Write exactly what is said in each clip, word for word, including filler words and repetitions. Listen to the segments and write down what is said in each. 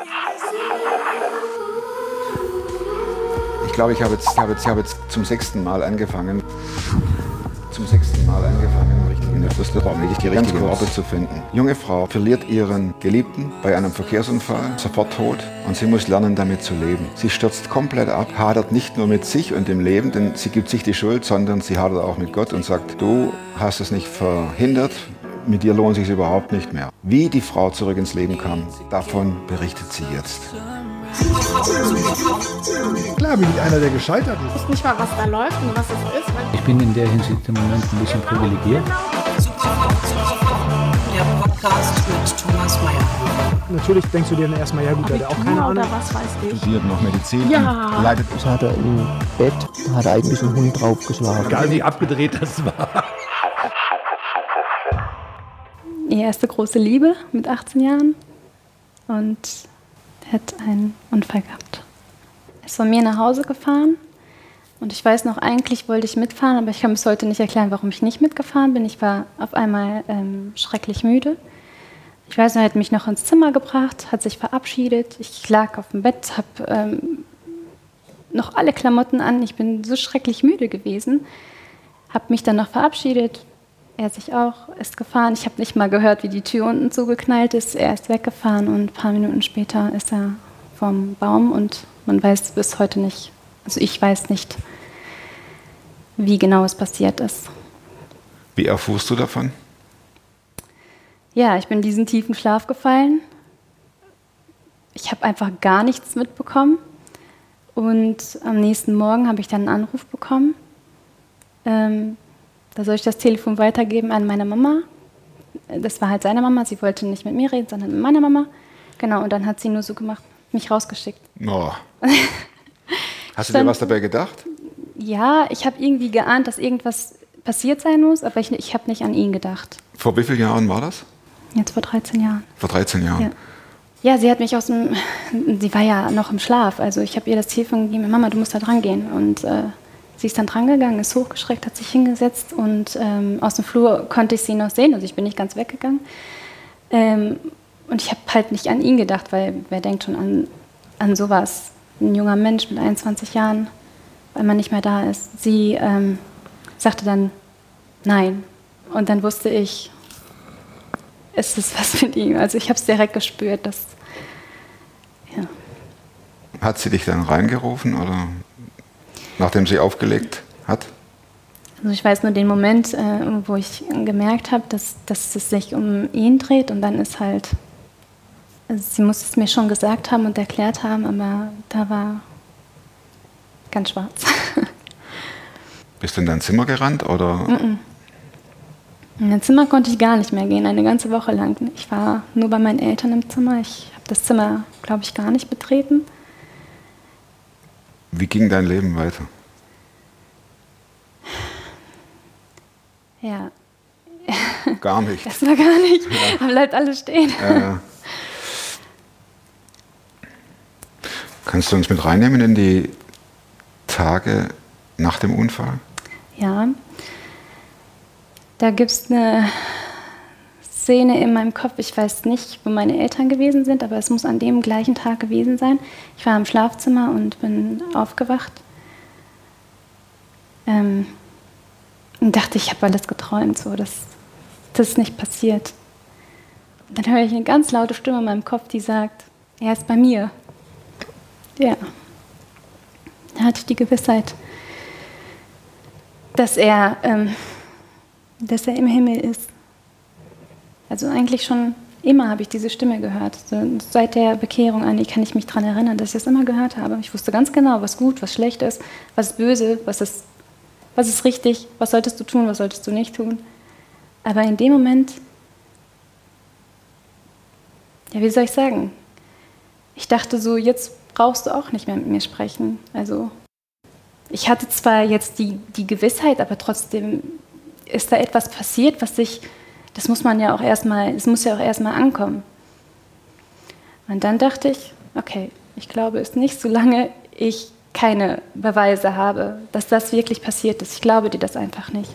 Ich glaube, ich habe jetzt, ich habe jetzt, ich habe jetzt zum sechsten Mal angefangen, zum sechsten Mal angefangen, richtig in der Schlüsselraum wirklich die richtigen Worte zu finden. Junge Frau verliert ihren Geliebten bei einem Verkehrsunfall, sofort tot, und sie muss lernen, damit zu leben. Sie stürzt komplett ab, hadert nicht nur mit sich und dem Leben, denn sie gibt sich die Schuld, sondern sie hadert auch mit Gott und sagt, du hast es nicht verhindert, mit dir lohnt es sich überhaupt nicht mehr. Wie die Frau zurück ins Leben kam, davon berichtet sie jetzt. Klar bin ich einer, der gescheitert ist. Ich weiß nicht mal, was da läuft und was es ist. Ich bin in der Hinsicht im Moment ein bisschen privilegiert. Der Podcast mit Thomas Mayer. Natürlich denkst du dir dann erstmal, ja gut, der hat auch keine Ahnung. Oder was weiß ich. Studiert noch Medizin, Ja. leidet. Das hat er im Bett, hat er eigentlich einen Hund draufgeschlagen. Egal wie abgedreht das war. Die erste große Liebe mit achtzehn Jahren und er hat einen Unfall gehabt. Er ist von mir nach Hause gefahren und ich weiß noch, eigentlich wollte ich mitfahren, aber ich kann bis heute nicht erklären, warum ich nicht mitgefahren bin. Ich war auf einmal ähm, schrecklich müde. Ich weiß noch, er hat mich noch ins Zimmer gebracht, hat sich verabschiedet. Ich lag auf dem Bett, habe ähm, noch alle Klamotten an. Ich bin so schrecklich müde gewesen, habe mich dann noch verabschiedet. Er sich auch, ist gefahren. Ich habe nicht mal gehört, wie die Tür unten zugeknallt ist. Er ist weggefahren und ein paar Minuten später ist er vom Baum und man weiß bis heute nicht, also ich weiß nicht, wie genau es passiert ist. Wie erfuhrst du davon? Ja, ich bin in diesen tiefen Schlaf gefallen. Ich habe einfach gar nichts mitbekommen und am nächsten Morgen habe ich dann einen Anruf bekommen. Ähm, Da soll ich das Telefon weitergeben an meine Mama. Das war halt seine Mama. Sie wollte nicht mit mir reden, sondern mit meiner Mama. Genau, und dann hat sie nur so gemacht, mich rausgeschickt. Oh. Hast du dir was dabei gedacht? Ja, ich habe irgendwie geahnt, dass irgendwas passiert sein muss, aber ich, ich habe nicht an ihn gedacht. Vor wie vielen Jahren war das? Jetzt vor dreizehn Jahren. Vor dreizehn Jahren? Ja, ja, sie hat mich aus dem... Sie war ja noch im Schlaf. Also ich habe ihr das Telefon gegeben, Mama, du musst da dran gehen. Und... Äh, Sie ist dann drangegangen, ist hochgeschreckt, hat sich hingesetzt und ähm, aus dem Flur konnte ich sie noch sehen, also ich bin nicht ganz weggegangen. Ähm, und ich habe halt nicht an ihn gedacht, weil wer denkt schon an, an sowas? Ein junger Mensch mit einundzwanzig Jahren, weil man nicht mehr da ist. Sie ähm, sagte dann nein. Und dann wusste ich, es ist was mit ihm. Also ich habe es direkt gespürt, dass... Ja. Hat sie dich dann reingerufen oder... Nachdem sie aufgelegt hat? Also ich weiß nur den Moment, äh, wo ich gemerkt habe, dass, dass es sich um ihn dreht und dann ist halt, also sie muss es mir schon gesagt haben und erklärt haben, aber da war ganz schwarz. Bist du in dein Zimmer gerannt oder? Mm-mm. In mein Zimmer konnte ich gar nicht mehr gehen, eine ganze Woche lang. Ich war nur bei meinen Eltern im Zimmer. Ich habe das Zimmer, glaube ich, gar nicht betreten. Wie ging dein Leben weiter? Ja. Gar nicht. Das war gar nicht. Ja. Da bleibt alles stehen. Äh, kannst du uns mit reinnehmen in die Tage nach dem Unfall? Ja. Da gibt es eine Szene in meinem Kopf, ich weiß nicht, wo meine Eltern gewesen sind, aber es muss an dem gleichen Tag gewesen sein. Ich war im Schlafzimmer und bin aufgewacht ähm, und dachte, ich habe alles geträumt, so, das, das ist nicht passiert. Und dann höre ich eine ganz laute Stimme in meinem Kopf, die sagt, er ist bei mir. Ja. Da hatte ich die Gewissheit, dass er, ähm, dass er im Himmel ist. Also eigentlich schon immer habe ich diese Stimme gehört. So, seit der Bekehrung an, kann ich mich daran erinnern, dass ich das immer gehört habe. Ich wusste ganz genau, was gut, was schlecht ist, was ist böse, was ist, was ist richtig, was solltest du tun, was solltest du nicht tun. Aber in dem Moment, ja, wie soll ich sagen, ich dachte so, jetzt brauchst du auch nicht mehr mit mir sprechen. Also ich hatte zwar jetzt die, die Gewissheit, aber trotzdem ist da etwas passiert, was sich... Das muss man ja auch erstmal, es muss ja auch erstmal ankommen. Und dann dachte ich, okay, ich glaube es nicht, solange ich keine Beweise habe, dass das wirklich passiert ist. Ich glaube dir das einfach nicht.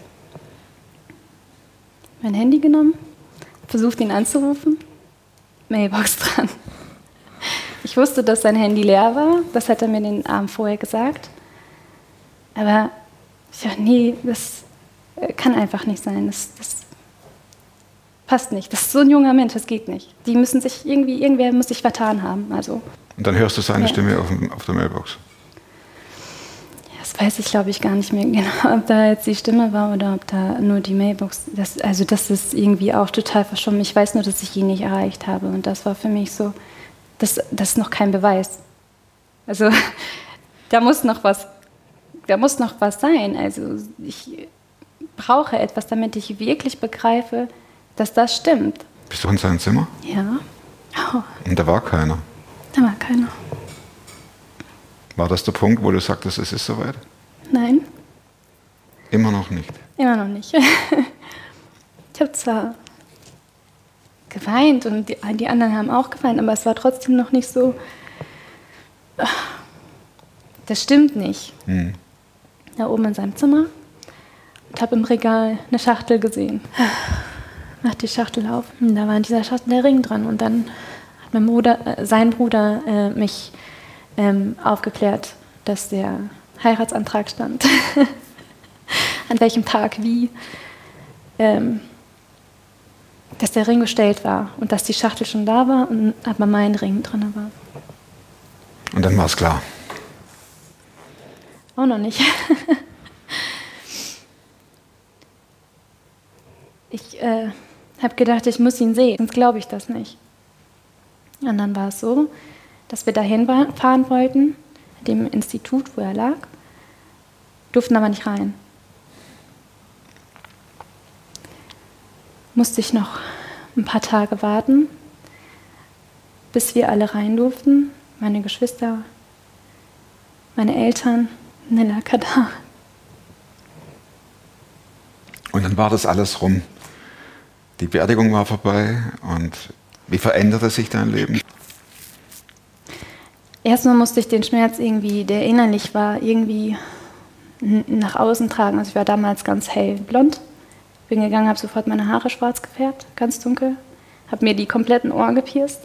Mein Handy genommen, versucht ihn anzurufen, Mailbox dran. Ich wusste, dass sein Handy leer war. Das hat er mir den Abend vorher gesagt. Aber ich dachte, nee, das kann einfach nicht sein. Das, das passt nicht. Das ist so ein junger Mensch, das geht nicht. Die müssen sich irgendwie, irgendwer muss sich vertan haben. Also, Und dann hörst du seine ja. Stimme auf, auf der Mailbox. Das weiß ich, glaube ich, gar nicht mehr genau, ob da jetzt die Stimme war oder ob da nur die Mailbox. Das, also das ist irgendwie auch total verschwommen. Ich weiß nur, dass ich ihn nicht erreicht habe. Und das war für mich so, das, das ist noch kein Beweis. Also da muss noch was, da muss noch was sein. Also ich brauche etwas, damit ich wirklich begreife, dass das stimmt. Bist du in seinem Zimmer? Ja. Oh, Und da war keiner. da war keiner. War das der Punkt, wo du sagtest, es ist soweit? Nein, Immer noch nicht. immer noch nicht. Ich habe zwar geweint und die, die anderen haben auch geweint, aber es war trotzdem noch nicht so, das stimmt nicht. Hm. Da oben in seinem Zimmer und habe im Regal eine Schachtel gesehen. Mach die Schachtel auf und da war in dieser Schachtel der Ring dran. Und dann hat mein Bruder, äh, sein Bruder äh, mich ähm, aufgeklärt, dass der Heiratsantrag stand. An welchem Tag, wie. Ähm, dass der Ring bestellt war und dass die Schachtel schon da war und aber mein Ring drin war. Und dann war es klar. Auch noch nicht. Ich äh, habe gedacht, ich muss ihn sehen, sonst glaube ich das nicht. Und dann war es so, dass wir dahin fahren wollten, dem Institut, wo er lag, durften aber nicht rein. Musste ich noch ein paar Tage warten, bis wir alle rein durften. Meine Geschwister, meine Eltern, Nella Kadar. Und dann war das alles rum. Die Beerdigung war vorbei. Und wie veränderte sich dein Leben? Erstmal musste ich den Schmerz irgendwie, der innerlich war, irgendwie n- nach außen tragen. Also ich war damals ganz hellblond. Bin gegangen, habe sofort meine Haare schwarz gefärbt, ganz dunkel. Habe mir die kompletten Ohren gepierst.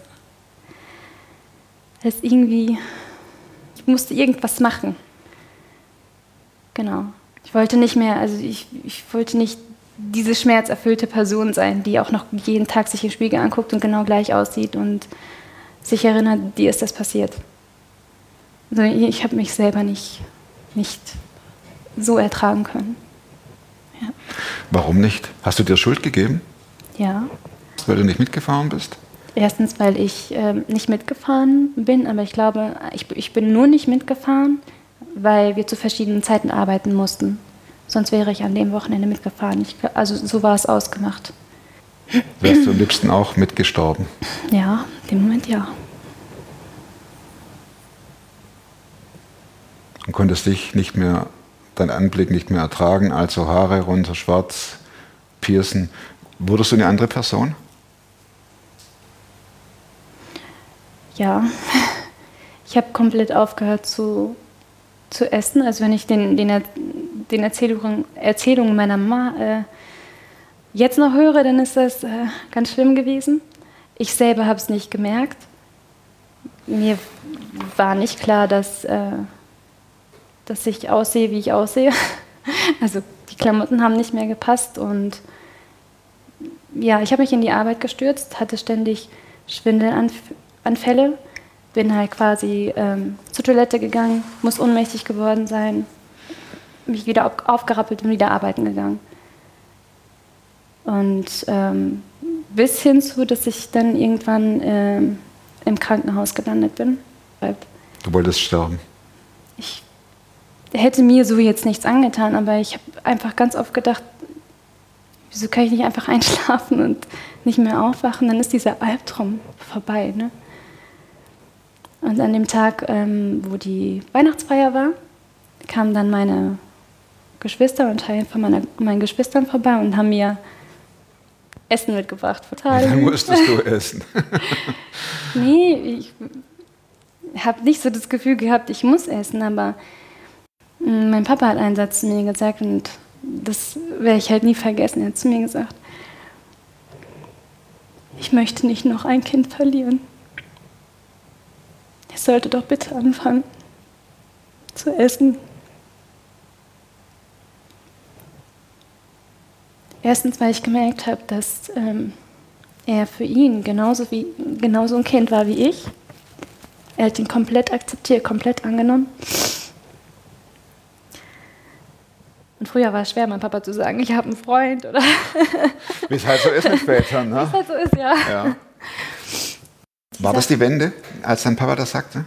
Das ist irgendwie, ich musste irgendwas machen. Genau. Ich wollte nicht mehr, also ich, ich wollte nicht diese schmerzerfüllte Person sein, die auch noch jeden Tag sich im Spiegel anguckt und genau gleich aussieht und sich erinnert, dir ist das passiert. Also ich habe mich selber nicht, nicht so ertragen können. Ja. Warum nicht? Hast du dir Schuld gegeben? Ja. Weil du nicht mitgefahren bist? Erstens, weil ich ähm, nicht mitgefahren bin, aber ich glaube, ich, ich bin nur nicht mitgefahren, weil wir zu verschiedenen Zeiten arbeiten mussten. Sonst wäre ich an dem Wochenende mitgefahren. Ich, also so war es ausgemacht. Wärst du am liebsten auch mitgestorben? Ja, im Moment ja. Und konntest dich nicht mehr, deinen Anblick nicht mehr ertragen, also Haare runter, schwarz, piercen. Wurdest du eine andere Person? Ja, ich habe komplett aufgehört zu, zu essen. Also wenn ich den, den, den Erzählungen, Erzählungen meiner Mama äh, jetzt noch höre, dann ist das äh, ganz schlimm gewesen. Ich selber habe es nicht gemerkt. Mir war nicht klar, dass, äh, dass ich aussehe, wie ich aussehe. Also die Klamotten haben nicht mehr gepasst. Und ja, ich habe mich in die Arbeit gestürzt, hatte ständig Schwindelanfälle. Bin halt quasi ähm, zur Toilette gegangen, muss ohnmächtig geworden sein, mich wieder auf, aufgerappelt und wieder arbeiten gegangen. Und ähm, bis hin zu, dass ich dann irgendwann ähm, im Krankenhaus gelandet bin. Du wolltest sterben? Ich hätte mir so jetzt nichts angetan, aber ich habe einfach ganz oft gedacht, wieso kann ich nicht einfach einschlafen und nicht mehr aufwachen? Dann ist dieser Albtraum vorbei, ne? Und an dem Tag, ähm, wo die Weihnachtsfeier war, kamen dann meine Geschwister und Teile von meiner, meinen Geschwistern vorbei und haben mir Essen mitgebracht. Total. Dann musstest du essen. Nee, ich habe nicht so das Gefühl gehabt, ich muss essen, aber mh, mein Papa hat einen Satz zu mir gesagt und das werde ich halt nie vergessen. Er hat zu mir gesagt, ich möchte nicht noch ein Kind verlieren. ich sollte doch bitte anfangen zu essen. Erstens, weil ich gemerkt habe, dass ähm, er für ihn genauso, wie, genauso ein Kind war wie ich. Er hat ihn komplett akzeptiert, komplett angenommen. Und früher war es schwer, meinem Papa zu sagen, ich habe einen Freund, oder? Wie es halt so ist mit Vätern, ne? Wie es halt so ist, ja. Ja. War das die Wende, als dein Papa das sagte?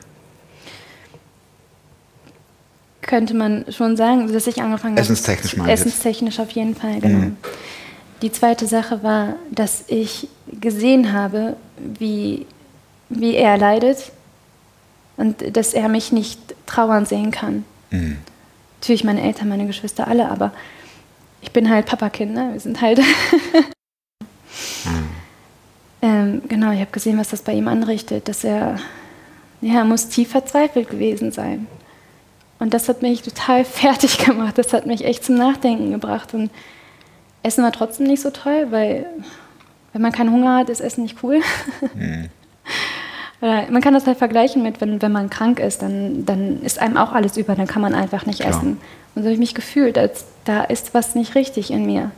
Könnte man schon sagen, dass ich angefangen habe. Essenstechnisch meine ich jetzt. Essenstechnisch auf jeden Fall, genau. Mhm. Die zweite Sache war, dass ich gesehen habe, wie, wie er leidet und dass er mich nicht trauern sehen kann. Mhm. Natürlich meine Eltern, meine Geschwister, alle, aber ich bin halt Papakind, ne? Wir sind halt... mhm. ähm, genau, ich habe gesehen, was das bei ihm anrichtet, dass er, ja, er muss tief verzweifelt gewesen sein. Und das hat mich total fertig gemacht, das hat mich echt zum Nachdenken gebracht. Und Essen war trotzdem nicht so toll, weil wenn man keinen Hunger hat, ist Essen nicht cool. Mhm. Man kann das halt vergleichen mit, wenn, wenn man krank ist, dann, dann ist einem auch alles über, dann kann man einfach nicht Klar. essen. Und so habe ich mich gefühlt, als da ist was nicht richtig in mir.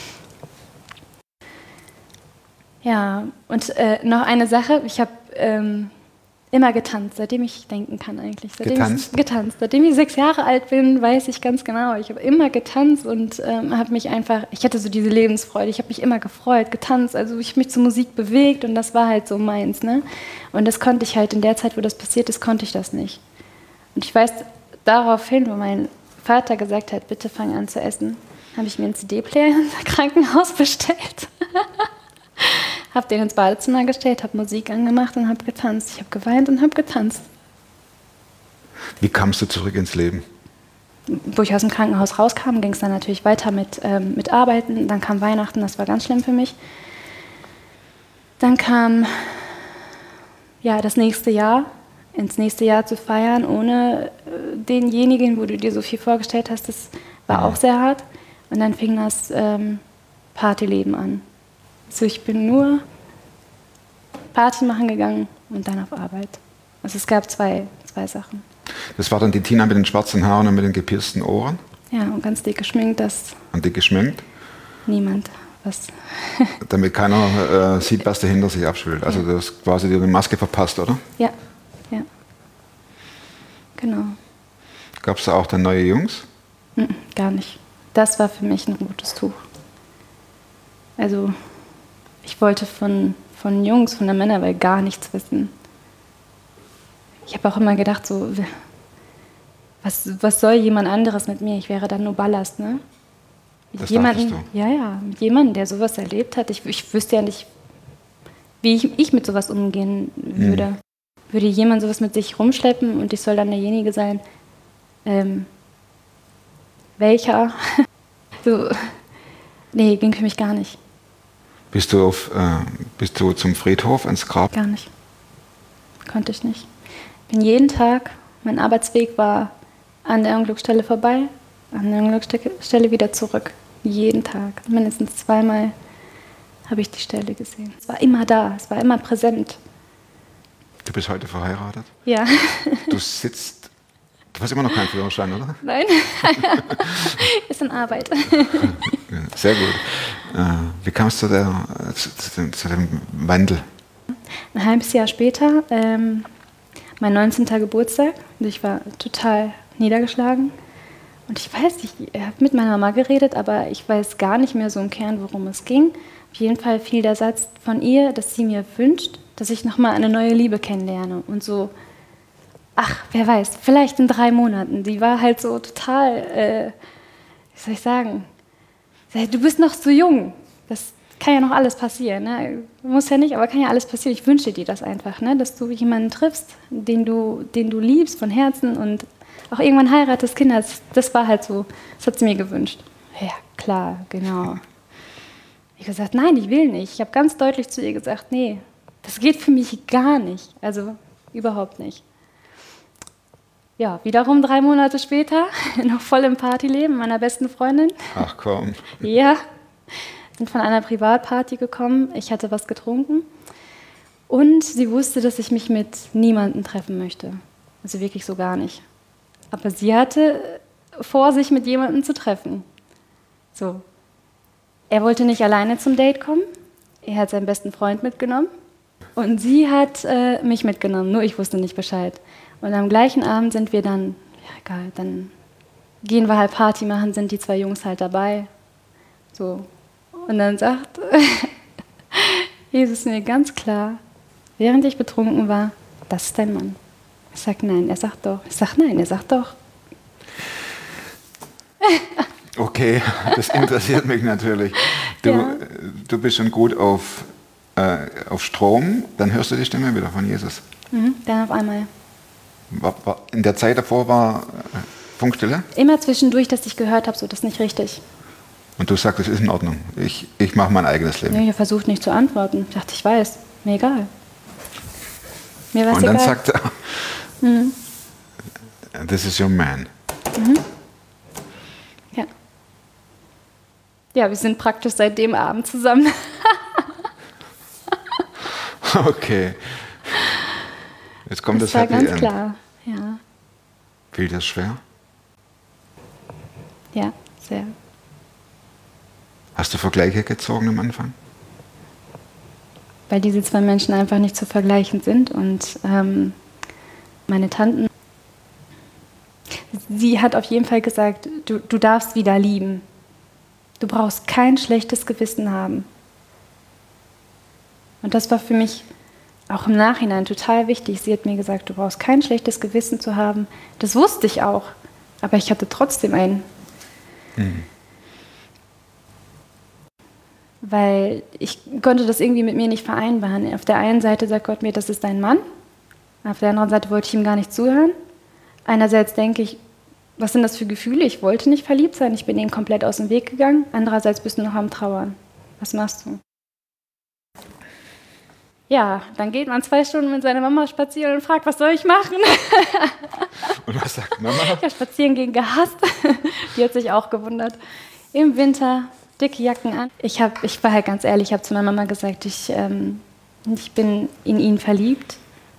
Ja, und äh, noch eine Sache, ich habe ähm, immer getanzt, seitdem ich denken kann eigentlich. Seitdem Getanzt? Ich, getanzt. Seitdem ich sechs Jahre alt bin, weiß ich ganz genau. Ich habe immer getanzt und ähm, habe mich einfach, ich hatte so diese Lebensfreude, ich habe mich immer gefreut, getanzt. Also ich habe mich zur Musik bewegt und das war halt so meins. Ne? Und das konnte ich halt in der Zeit, wo das passiert ist, konnte ich das nicht. Und ich weiß daraufhin, wo mein Vater gesagt hat, bitte fang an zu essen, habe ich mir einen C D-Player ins Krankenhaus bestellt. Habe den ins Badezimmer gestellt, habe Musik angemacht und habe getanzt. Ich habe geweint und habe getanzt. Wie kamst du zurück ins Leben? Wo ich aus dem Krankenhaus rauskam, ging es dann natürlich weiter mit, ähm, mit Arbeiten. Dann kam Weihnachten, das war ganz schlimm für mich. Dann kam ja, das nächste Jahr, ins nächste Jahr zu feiern, ohne äh, denjenigen, wo du dir so viel vorgestellt hast, das war auch sehr hart. Und dann fing das ähm, Partyleben an. Also ich bin nur Party machen gegangen und dann auf Arbeit. Also es gab zwei, zwei Sachen. Das war dann die Tina mit den schwarzen Haaren und mit den gepiersten Ohren? Ja, und ganz dick geschminkt, dass Und dick geschminkt? niemand was... Damit keiner äh, sieht, was der hinter sich abspielt. Also du hast quasi dir eine Maske verpasst, oder? Ja, ja. Genau. Gab es da auch dann neue Jungs? Mm, gar nicht. Das war für mich ein rotes Tuch. Also ich wollte von, von Jungs, von der Männerwelt gar nichts wissen. Ich habe auch immer gedacht, so, was, was soll jemand anderes mit mir? Ich wäre dann nur Ballast, ne? Mit Das jemanden, dachtest du? ja, ja, mit jemandem, der sowas erlebt hat. Ich, ich wüsste ja nicht, wie ich, ich mit sowas umgehen würde. Mhm. Würde jemand sowas mit sich rumschleppen und ich soll dann derjenige sein, ähm, welcher? So, nee, ging für mich gar nicht. Bist du, auf, äh, bist du zum Friedhof ins Grab? Gar nicht. Konnte ich nicht. Ich bin jeden Tag, mein Arbeitsweg war an der Unglücksstelle vorbei, an der Unglücksstelle wieder zurück. Jeden Tag. Mindestens zweimal habe ich die Stelle gesehen. Es war immer da, es war immer präsent. Du bist heute verheiratet? Ja. Du sitzt, du hast immer noch keinen Führerschein, oder? Nein, ist in Arbeit. Sehr gut. Äh, wie kam es zu, der, zu, zu, dem, zu dem Wandel? Ein halbes Jahr später, ähm, mein neunzehnten Geburtstag, und ich war total niedergeschlagen. Und ich weiß, ich habe mit meiner Mama geredet, aber ich weiß gar nicht mehr so im Kern, worum es ging. Auf jeden Fall fiel der Satz von ihr, dass sie mir wünscht, dass ich nochmal eine neue Liebe kennenlerne. Und so, ach, wer weiß, vielleicht in drei Monaten. Die war halt so total, äh, wie soll ich sagen, du bist noch so jung. Das kann ja noch alles passieren. Ne? Muss ja nicht, aber kann ja alles passieren. Ich wünsche dir das einfach, ne? Dass du jemanden triffst, den du, den du liebst von Herzen und auch irgendwann heiratest, Kinder. Das, das war halt so, das hat sie mir gewünscht. Ja, klar, genau. Ich habe gesagt, nein, ich will nicht. Ich habe ganz deutlich zu ihr gesagt, nee, das geht für mich gar nicht. Also überhaupt nicht. Ja, wiederum drei Monate später, noch voll im Partyleben meiner besten Freundin. Ach komm. Ja, wir, sind von einer Privatparty gekommen. Ich hatte was getrunken Und sie wusste, dass ich mich mit niemandem treffen möchte. Also wirklich so gar nicht. Aber sie hatte vor, sich mit jemandem zu treffen. So. Er wollte nicht alleine zum Date kommen. Er hat seinen besten Freund mitgenommen. Und sie hat äh, mich mitgenommen. Nur ich wusste nicht Bescheid. Und am gleichen Abend sind wir dann, ja egal, dann gehen wir halt Party machen, sind die zwei Jungs halt dabei. So. Und dann sagt Jesus mir ganz klar, während ich betrunken war, das ist dein Mann. Ich sag nein, er sagt doch. Ich sag nein, er sagt doch. Okay, das interessiert mich natürlich. Du, Ja. du bist schon gut auf, äh, auf Strom, dann hörst du die Stimme wieder von Jesus. Mhm, dann auf einmal. War, war, in der Zeit davor war äh, Funkstille Immer zwischendurch, dass ich gehört habe, so, das ist nicht richtig. und du sagst, es ist in Ordnung. Ich, ich mache mein eigenes Leben. Nee, ich habe versucht, nicht zu antworten. Ich dachte, ich weiß, mir egal. Mir war es Und dann egal. sagt er, Mhm. this is your man. Ja. Ja, wir sind praktisch seit dem Abend zusammen. Okay. Jetzt kommt das, das war Happy ganz End. klar. Ja, Fiel das schwer? ja, sehr. Hast du Vergleiche gezogen am Anfang? Weil diese zwei Menschen einfach nicht zu vergleichen sind. Und ähm, meine Tanten, sie hat auf jeden Fall gesagt, du, du darfst wieder lieben. Du brauchst kein schlechtes Gewissen haben. Und das war für mich auch im Nachhinein total wichtig. Sie hat mir gesagt, du brauchst kein schlechtes Gewissen zu haben. Das wusste ich auch, aber ich hatte trotzdem einen. Mhm. Weil ich konnte das irgendwie mit mir nicht vereinbaren. Auf der einen Seite sagt Gott mir, das ist dein Mann. Auf der anderen Seite wollte ich ihm gar nicht zuhören. Einerseits denke ich, was sind das für Gefühle? Ich wollte nicht verliebt sein, ich bin ihm komplett aus dem Weg gegangen. Andererseits bist du noch am Trauern. Was machst du? Ja, dann geht man zwei Stunden mit seiner Mama spazieren und fragt, was soll ich machen? Und was sagt Mama? Ich habe spazieren gehen gehasst. Die hat sich auch gewundert. Im Winter dicke Jacken an. Ich, hab, ich war halt ganz ehrlich, ich habe zu meiner Mama gesagt, ich, ähm, ich bin in ihn verliebt.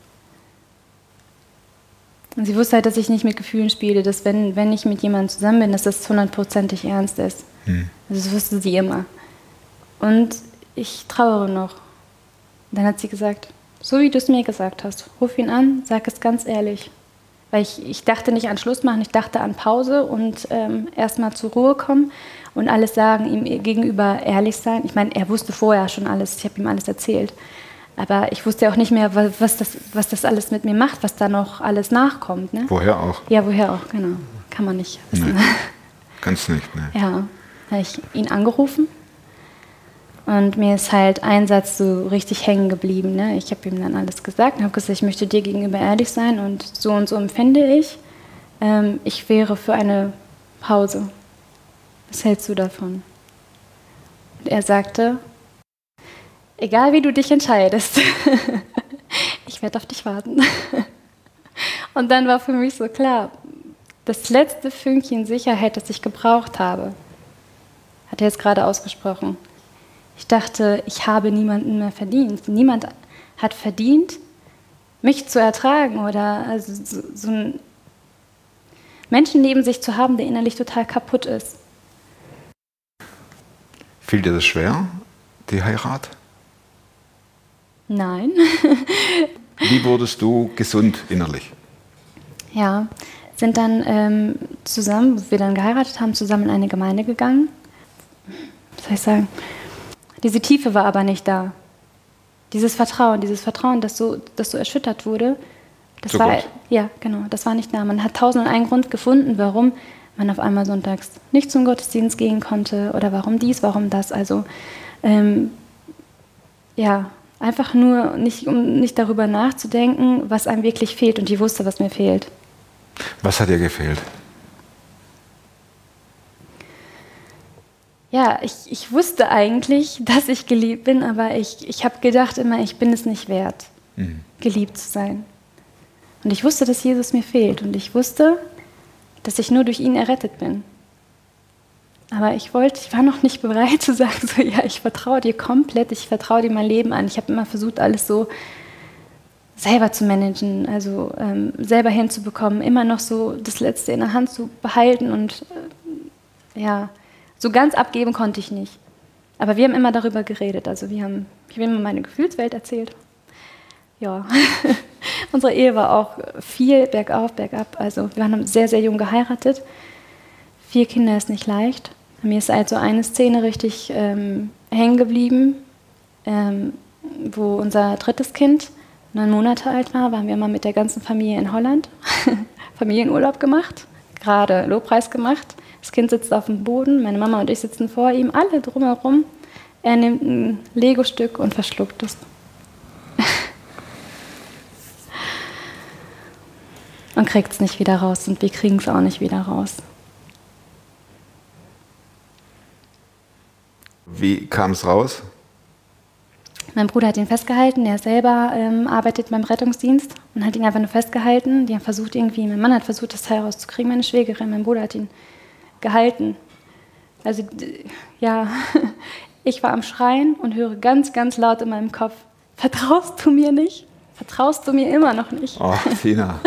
Und sie wusste halt, dass ich nicht mit Gefühlen spiele, dass wenn, wenn ich mit jemandem zusammen bin, dass das hundertprozentig ernst ist. Hm. Also das wusste sie immer. Und ich trauere noch. Und dann hat sie gesagt, so wie du es mir gesagt hast, ruf ihn an, sag es ganz ehrlich. Weil ich, ich dachte nicht an Schluss machen, ich dachte an Pause und ähm, erstmal zur Ruhe kommen und alles sagen, ihm gegenüber ehrlich sein. Ich meine, er wusste vorher schon alles, ich habe ihm alles erzählt. Aber ich wusste auch nicht mehr, was das, was das alles mit mir macht, was da noch alles nachkommt. Ne? Woher auch? Ja, woher auch, genau. Kann man nicht wissen. Nee. Ganz nicht, ne? Ja, dann habe ich ihn angerufen und mir ist halt ein Satz so richtig hängen geblieben. Ne? Ich habe ihm dann alles gesagt und habe gesagt, ich möchte dir gegenüber ehrlich sein und so und so empfinde ich. Ähm, ich wäre für eine Pause. Was hältst du davon? Und er sagte, egal wie du dich entscheidest, ich werde auf dich warten. Und dann war für mich so klar, das letzte Fünkchen Sicherheit, das ich gebraucht habe, hat er jetzt gerade ausgesprochen. Ich dachte, ich habe niemanden mehr verdient. Niemand hat verdient, mich zu ertragen oder also so, so ein Menschen neben sich zu haben, der innerlich total kaputt ist. Fiel dir das schwer, die Heirat? Nein. Wie wurdest du gesund innerlich? Ja, sind dann ähm, zusammen, wo wir dann geheiratet haben, zusammen in eine Gemeinde gegangen. Was soll ich sagen? Diese Tiefe war aber nicht da. Dieses Vertrauen, dieses Vertrauen, das so, das so erschüttert wurde, das Zu war, Gott. ja, genau, das war nicht da. Man hat tausend und einen Grund gefunden, warum man auf einmal sonntags nicht zum Gottesdienst gehen konnte oder warum dies, warum das. Also, ähm, ja, einfach nur nicht, um nicht darüber nachzudenken, was einem wirklich fehlt. Und ich wusste, was mir fehlt. Was hat dir gefehlt? Ja, ich, ich wusste eigentlich, dass ich geliebt bin, aber ich, ich habe gedacht immer, ich bin es nicht wert, Mhm. geliebt zu sein. Und ich wusste, dass Jesus mir fehlt. Und ich wusste, dass ich nur durch ihn errettet bin. Aber ich wollte, ich war noch nicht bereit zu sagen, so, ja, ich vertraue dir komplett, ich vertraue dir mein Leben an. Ich habe immer versucht, alles so selber zu managen, also ähm, selber hinzubekommen, immer noch so das Letzte in der Hand zu behalten und äh, ja, so ganz abgeben konnte ich nicht. Aber wir haben immer darüber geredet, also wir haben, ich habe immer meine Gefühlswelt erzählt. Ja, unsere Ehe war auch viel bergauf, bergab, also wir haben sehr, sehr jung geheiratet. Vier Kinder ist nicht leicht. Mir ist also eine Szene richtig ähm, hängen geblieben, ähm, wo unser drittes Kind neun Monate alt war, waren wir mal mit der ganzen Familie in Holland, Familienurlaub gemacht, gerade Lobpreis gemacht. Das Kind sitzt auf dem Boden, meine Mama und ich sitzen vor ihm, alle drumherum. Er nimmt ein Lego-Stück und verschluckt es. Und kriegt es nicht wieder raus und wir kriegen es auch nicht wieder raus. Wie kam es raus? Mein Bruder hat ihn festgehalten, der selber ähm, arbeitet beim Rettungsdienst und hat ihn einfach nur festgehalten. Die haben versucht irgendwie, mein Mann hat versucht, das Teil rauszukriegen, meine Schwägerin, mein Bruder hat ihn gehalten. Also d- ja, ich war am Schreien und höre ganz, ganz laut in meinem Kopf, vertraust du mir nicht? Vertraust du mir immer noch nicht? Oh, Tina.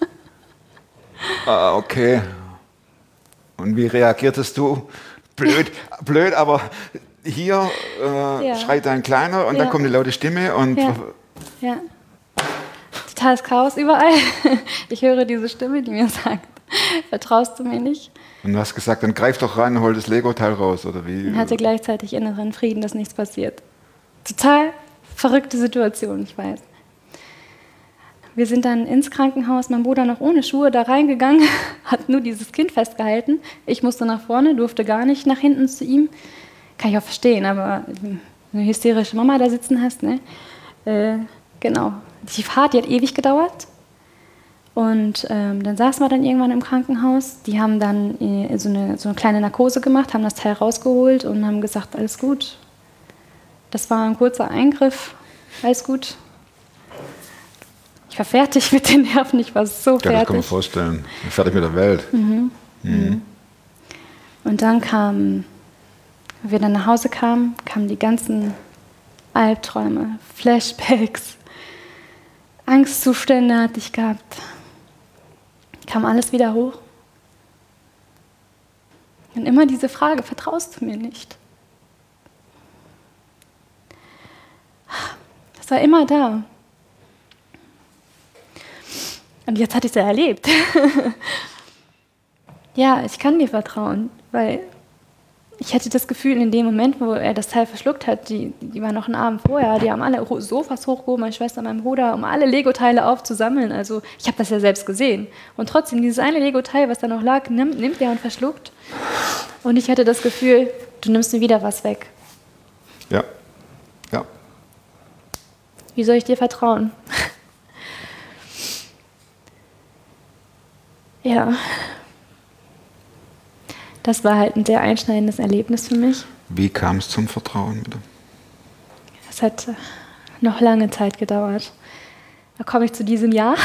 ah, okay. Und wie reagiertest du? Blöd, blöd, aber hier äh, Ja. schreit ein Kleiner und Ja. dann kommt eine laute Stimme und Ja. Ja. Totales Chaos überall. Ich höre diese Stimme, die mir sagt, vertraust du mir nicht? Und du hast gesagt, dann greif doch rein und hol das Lego-Teil raus, oder wie? Und hatte gleichzeitig inneren Frieden, dass nichts passiert. Total verrückte Situation, ich weiß. Wir sind dann ins Krankenhaus, mein Bruder noch ohne Schuhe da reingegangen, hat nur dieses Kind festgehalten. Ich musste nach vorne, durfte gar nicht nach hinten zu ihm. Kann ich auch verstehen, aber eine hysterische Mama da sitzen hast, ne? Äh, genau. Die Fahrt, die hat ewig gedauert. Und ähm, dann saßen wir dann irgendwann im Krankenhaus. Die haben dann äh, so, eine, so eine kleine Narkose gemacht, haben das Teil rausgeholt und haben gesagt, alles gut. Das war ein kurzer Eingriff, alles gut. Ich war fertig mit den Nerven, ich war so Ja, das kann man fertig. vorstellen. Fertig mit der Welt. Mhm. Mhm. Und dann kam, als wir dann nach Hause kamen, kamen die ganzen Albträume, Flashbacks, Angstzustände hatte ich gehabt. Kam alles wieder hoch. Und immer diese Frage, vertraust du mir nicht? Das war immer da. Und jetzt hatte ich es ja erlebt. Ja, ich kann dir vertrauen, weil ich hatte das Gefühl, in dem Moment, wo er das Teil verschluckt hat, die, die waren noch einen Abend vorher, die haben alle Sofas hochgehoben, meine Schwester, mein Bruder, um alle Lego-Teile aufzusammeln. Also ich habe das ja selbst gesehen. Und trotzdem, dieses eine Lego-Teil, was da noch lag, nimmt, nimmt er und verschluckt. Und ich hatte das Gefühl, du nimmst mir wieder was weg. Ja. Ja. Wie soll ich dir vertrauen? Ja. Das war halt ein sehr einschneidendes Erlebnis für mich. Wie kam es zum Vertrauen, bitte? Es hat noch lange Zeit gedauert. Da komme ich zu diesem Jahr.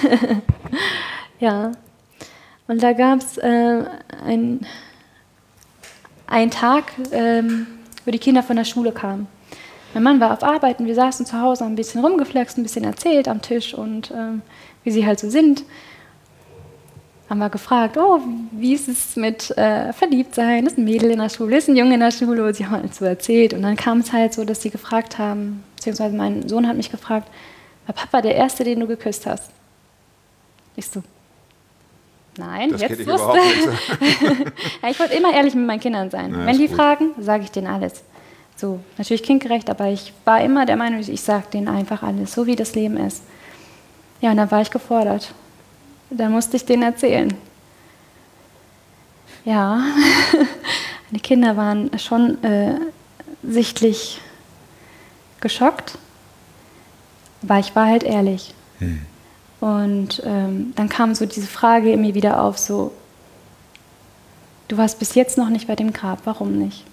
Ja. Und da gab es äh, ein, einen Tag, ähm, wo die Kinder von der Schule kamen. Mein Mann war auf Arbeit und wir saßen zu Hause, haben ein bisschen rumgeflext, ein bisschen erzählt am Tisch und ähm, wie sie halt so sind. Haben wir gefragt, oh, wie ist es mit äh, Verliebtsein? Ist ein Mädel in der Schule, ist ein Junge in der Schule? Und sie haben halt so erzählt. Und dann kam es halt so, dass sie gefragt haben, beziehungsweise mein Sohn hat mich gefragt, war Papa der Erste, den du geküsst hast? Ich so, nein, Das jetzt geht dich wusste. überhaupt nicht. Ja, ich wollte immer ehrlich mit meinen Kindern sein. Ja, Wenn die ist gut. fragen, sage ich denen alles. So, natürlich kindgerecht, aber ich war immer der Meinung, ich sage denen einfach alles, so wie das Leben ist. Ja, und dann war ich gefordert. Dann musste ich denen erzählen. Ja, die Kinder waren schon äh, sichtlich geschockt, aber ich war halt ehrlich. Hm. Und ähm, dann kam so diese Frage in mir wieder auf, so, du warst bis jetzt noch nicht bei dem Grab, warum nicht?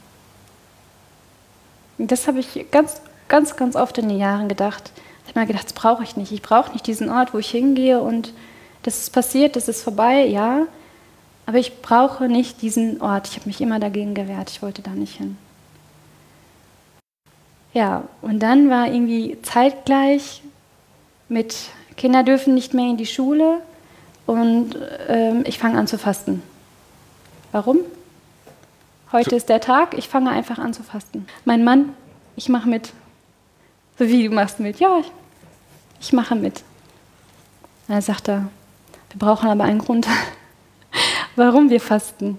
Und das habe ich ganz, ganz, ganz oft in den Jahren gedacht. Ich habe mir gedacht, das brauche ich nicht. Ich brauche nicht diesen Ort, wo ich hingehe und das ist passiert, das ist vorbei, ja. Aber ich brauche nicht diesen Ort. Ich habe mich immer dagegen gewehrt. Ich wollte da nicht hin. Ja, und dann war irgendwie zeitgleich mit Kinder dürfen nicht mehr in die Schule und ähm, ich fange an zu fasten. Warum? Heute ist der Tag, ich fange einfach an zu fasten. Mein Mann, ich mache mit. So wie, du machst mit? Ja, ich, ich mache mit. Dann sagt er, wir brauchen aber einen Grund, warum wir fasten.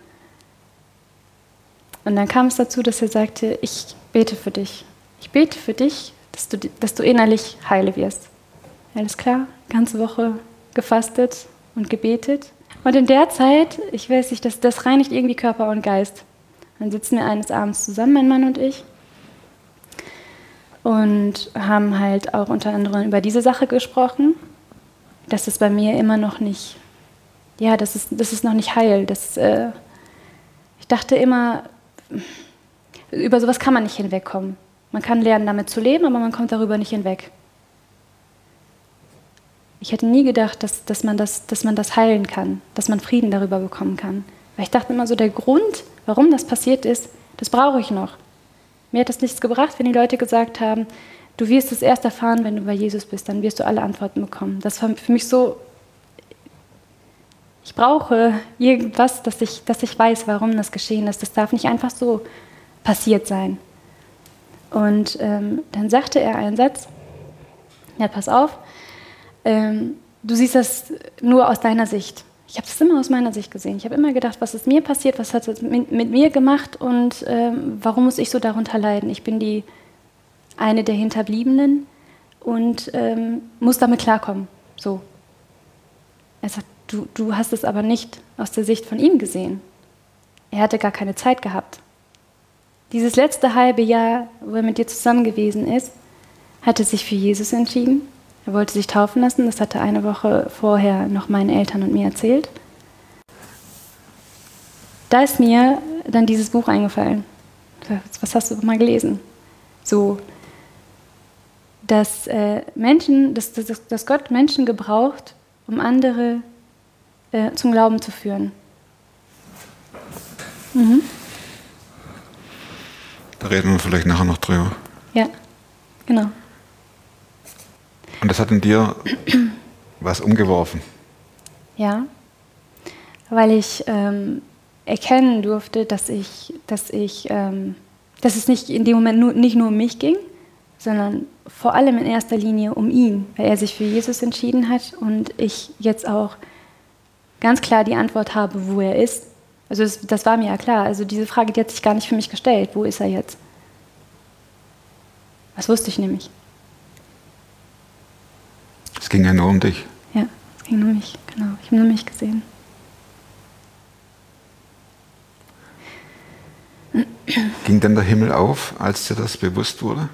Und dann kam es dazu, dass er sagte, ich bete für dich. Ich bete für dich, dass du, dass du innerlich heile wirst. Alles klar, ganze Woche gefastet und gebetet. Und in der Zeit, ich weiß nicht, das, das reinigt irgendwie Körper und Geist. Dann sitzen wir eines Abends zusammen, mein Mann und ich, und haben halt auch unter anderem über diese Sache gesprochen, dass es bei mir immer noch nicht, ja, das ist, das ist noch nicht heil. Das, äh, ich dachte immer, über sowas kann man nicht hinwegkommen. Man kann lernen, damit zu leben, aber man kommt darüber nicht hinweg. Ich hätte nie gedacht, dass, dass, man das, dass man das heilen kann, dass man Frieden darüber bekommen kann. Weil ich dachte immer so, der Grund, warum das passiert ist, das brauche ich noch. Mir hat das nichts gebracht, wenn die Leute gesagt haben, du wirst es erst erfahren, wenn du bei Jesus bist, dann wirst du alle Antworten bekommen. Das war für mich so, ich brauche irgendwas, dass ich, dass ich weiß, warum das geschehen ist. Das darf nicht einfach so passiert sein. Und ähm, dann sagte er einen Satz, ja, pass auf, ähm, du siehst das nur aus deiner Sicht. Ich habe das immer aus meiner Sicht gesehen. Ich habe immer gedacht, was ist mir passiert, was hat es mit, mit mir gemacht und ähm, warum muss ich so darunter leiden? Ich bin die eine der Hinterbliebenen und ähm, muss damit klarkommen. So. Er sagt, du, du hast es aber nicht aus der Sicht von ihm gesehen. Er hatte gar keine Zeit gehabt. Dieses letzte halbe Jahr, wo er mit dir zusammen gewesen ist, hat er sich für Jesus entschieden. Er wollte sich taufen lassen, das hat er eine Woche vorher noch meinen Eltern und mir erzählt. Da ist mir dann dieses Buch eingefallen. Was hast du mal gelesen? So, dass, äh, Menschen, dass, dass, dass Gott Menschen gebraucht, um andere äh, zum Glauben zu führen. Mhm. Da reden wir vielleicht nachher noch drüber. Ja, genau. Und das hat in dir was umgeworfen? Ja, weil ich ähm, erkennen durfte, dass ich, dass ich, ähm, dass es nicht in dem Moment nur, nicht nur um mich ging, sondern vor allem in erster Linie um ihn, weil er sich für Jesus entschieden hat und ich jetzt auch ganz klar die Antwort habe, wo er ist. Also das, das war mir ja klar. Also diese Frage, die hat sich gar nicht für mich gestellt. Wo ist er jetzt? Das wusste ich nämlich. Es ging ja nur um dich. Ja, es ging nur um mich, genau. Ich habe nur mich gesehen. Ging denn der Himmel auf, als dir das bewusst wurde?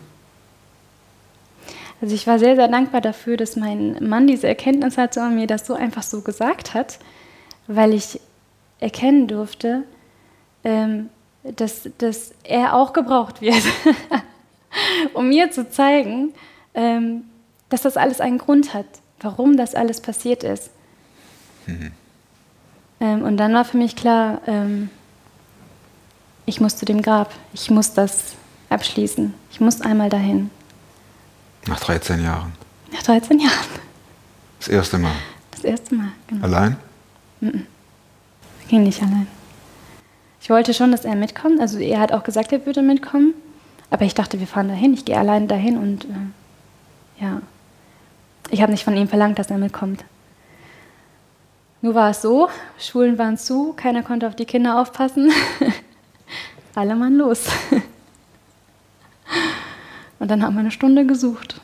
Also ich war sehr, sehr dankbar dafür, dass mein Mann diese Erkenntnis hatte und mir das so einfach so gesagt hat, weil ich erkennen durfte, ähm, dass, dass er auch gebraucht wird, um mir zu zeigen, ähm, dass das alles einen Grund hat, warum das alles passiert ist. Mhm. Ähm, und dann war für mich klar, ähm, ich muss zu dem Grab, ich muss das abschließen, ich muss einmal dahin. Nach dreizehn Jahren? Nach dreizehn Jahren. Das erste Mal? Das erste Mal, genau. Allein? Mhm. Ich ging nicht allein. Ich wollte schon, dass er mitkommt, also er hat auch gesagt, er würde mitkommen, aber ich dachte, wir fahren dahin, ich gehe allein dahin und äh, ja, ich habe nicht von ihm verlangt, dass er mitkommt. Nur war es so, Schulen waren zu, keiner konnte auf die Kinder aufpassen. Alle Mann los. Und dann haben wir eine Stunde gesucht.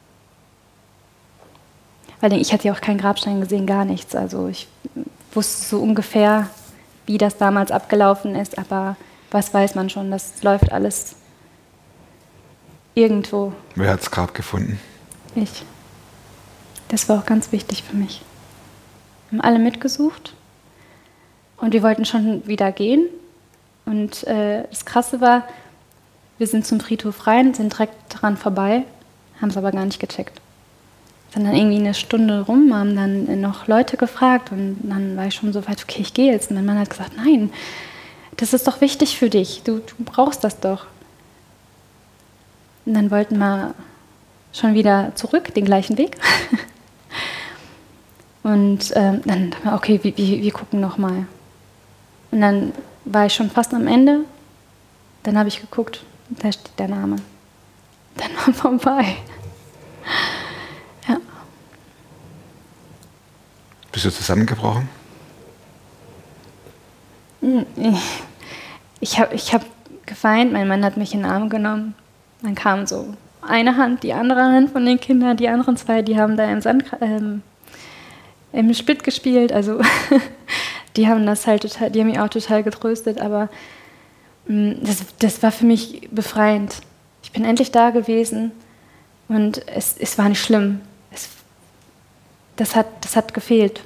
Weil ich hatte ja auch keinen Grabstein gesehen, gar nichts. Also ich wusste so ungefähr, wie das damals abgelaufen ist, aber was weiß man schon, das läuft alles irgendwo. Wer hat das Grab gefunden? Ich. Das war auch ganz wichtig für mich. Wir haben alle mitgesucht und wir wollten schon wieder gehen. Und äh, das Krasse war, wir sind zum Friedhof rein, sind direkt dran vorbei, haben es aber gar nicht gecheckt. Sind dann irgendwie eine Stunde rum, haben dann noch Leute gefragt und dann war ich schon so weit, okay, ich gehe jetzt. Und mein Mann hat gesagt, nein, das ist doch wichtig für dich, du, du brauchst das doch. Und dann wollten wir schon wieder zurück, den gleichen Weg. Und ähm, dann dachte ich mir, okay, wir, wir, wir gucken nochmal. Und dann war ich schon fast am Ende. Dann habe ich geguckt, da steht der Name. Dann war vorbei. Ja. Bist du zusammengebrochen? Ich habe ich hab geweint, mein Mann hat mich in den Arm genommen. Dann kam so eine Hand, die andere Hand von den Kindern, die anderen zwei, die haben da im Sand, ähm, im Split gespielt. Also die haben das halt total, die haben mich auch total getröstet, aber mh, das, das war für mich befreiend. Ich bin endlich da gewesen und es, es war nicht schlimm. Es, das hat, das hat gefehlt.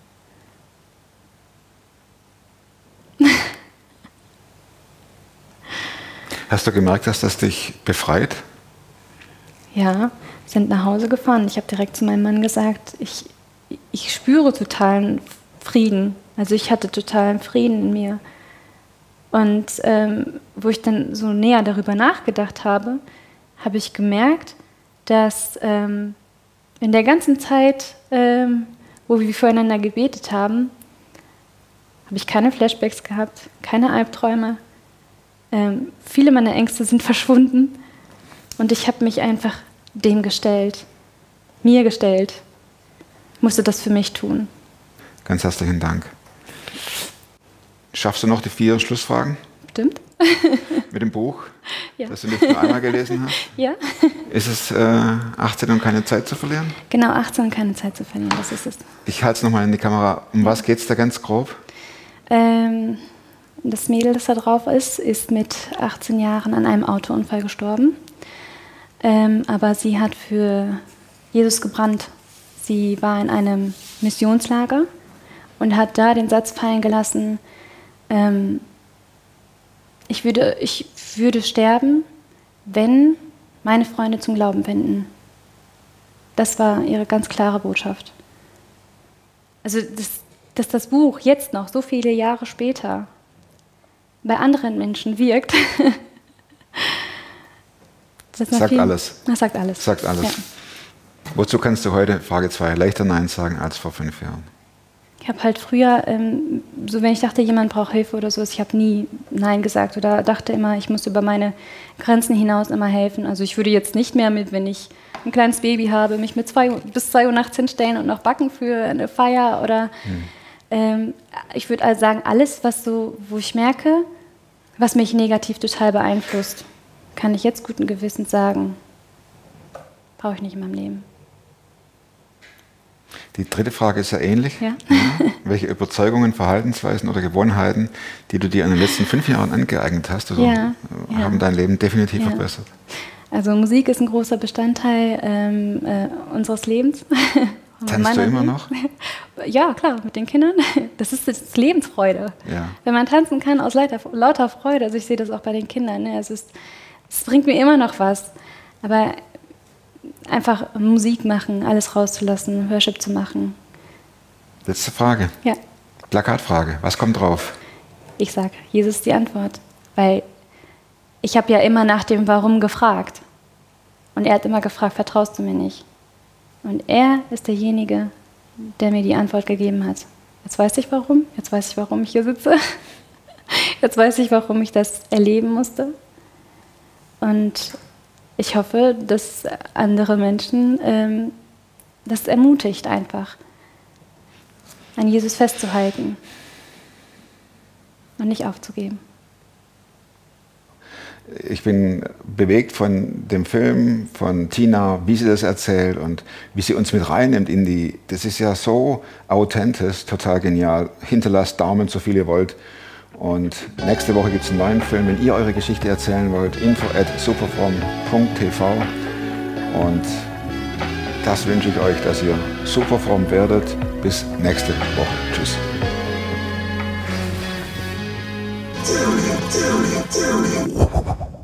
Hast du gemerkt, dass das dich befreit? Ja, sind nach Hause gefahren. Ich habe direkt zu meinem Mann gesagt, ich, ich spüre totalen Frieden. Also ich hatte totalen Frieden in mir. Und ähm, wo ich dann so näher darüber nachgedacht habe, habe ich gemerkt, dass ähm, in der ganzen Zeit, ähm, wo wir füreinander gebetet haben, habe ich keine Flashbacks gehabt, keine Albträume. Ähm, viele meiner Ängste sind verschwunden und ich habe mich einfach dem gestellt, mir gestellt. Ich musste das für mich tun. Ganz herzlichen Dank. Schaffst du noch die vier Schlussfragen? Stimmt. Mit dem Buch, Ja. das du nicht nur einmal gelesen hast? Ja. Ist es äh, achtzehn und keine Zeit zu verlieren? Genau, achtzehn und keine Zeit zu verlieren, das ist es. Ich halte es nochmal in die Kamera. Um was geht es da ganz grob? Ähm, das Mädel, das da drauf ist, ist mit achtzehn Jahren an einem Autounfall gestorben. Ähm, aber sie hat für Jesus gebrannt. Sie war in einem Missionslager und hat da den Satz fallen gelassen, ähm, ich würde, ich würde sterben, wenn meine Freunde zum Glauben finden. Das war ihre ganz klare Botschaft. Also, dass, dass das Buch jetzt noch, so viele Jahre später, bei anderen Menschen wirkt, das Sagt viel, alles. Das sagt alles. Sagt alles. Ja. Wozu kannst du heute, Frage zwei, leichter Nein sagen als vor fünf Jahren? Ich habe halt früher, ähm, so wenn ich dachte, jemand braucht Hilfe oder so, ich habe nie Nein gesagt oder dachte immer, ich muss über meine Grenzen hinaus immer helfen. Also ich würde jetzt nicht mehr mit, wenn ich ein kleines Baby habe, mich mit zwei, bis zwei Uhr nachts hinstellen und noch backen für eine Feier oder hm. ähm, ich würde also sagen, alles, was so, wo ich merke, was mich negativ total beeinflusst, kann ich jetzt guten Gewissens sagen, brauche ich nicht in meinem Leben. Die dritte Frage ist ja ähnlich. Ja. Ja. Welche Überzeugungen, Verhaltensweisen oder Gewohnheiten, die du dir in den letzten fünf Jahren angeeignet hast, also, ja, haben ja. dein Leben definitiv ja. verbessert? Also Musik ist ein großer Bestandteil ähm, äh, unseres Lebens. Tanzt du immer noch? Ja, klar, mit den Kindern. Das ist, das ist Lebensfreude. Ja. Wenn man tanzen kann aus lauter, lauter Freude, also ich sehe das auch bei den Kindern, ne? es, ist, es bringt mir immer noch was. Aber einfach Musik machen, alles rauszulassen, Worship zu machen. Letzte Frage. Ja. Plakatfrage. Was kommt drauf? Ich sage, Jesus ist die Antwort. Weil ich habe ja immer nach dem Warum gefragt. Und er hat immer gefragt, vertraust du mir nicht? Und er ist derjenige, der mir die Antwort gegeben hat. Jetzt weiß ich warum. Jetzt weiß ich, warum ich hier sitze. Jetzt weiß ich, warum ich das erleben musste. Und ich hoffe, dass andere Menschen ähm, das ermutigt, einfach an Jesus festzuhalten und nicht aufzugeben. Ich bin bewegt von dem Film, von Tina, wie sie das erzählt und wie sie uns mit reinnimmt in die, das ist ja so authentisch, total genial. Hinterlasst Daumen, so viel ihr wollt. Und nächste Woche gibt es einen neuen Film, wenn ihr eure Geschichte erzählen wollt, info at superfrom punkt t v. Und das wünsche ich euch, dass ihr superfromm werdet. Bis nächste Woche. Tschüss. Tell me, tell me, tell me.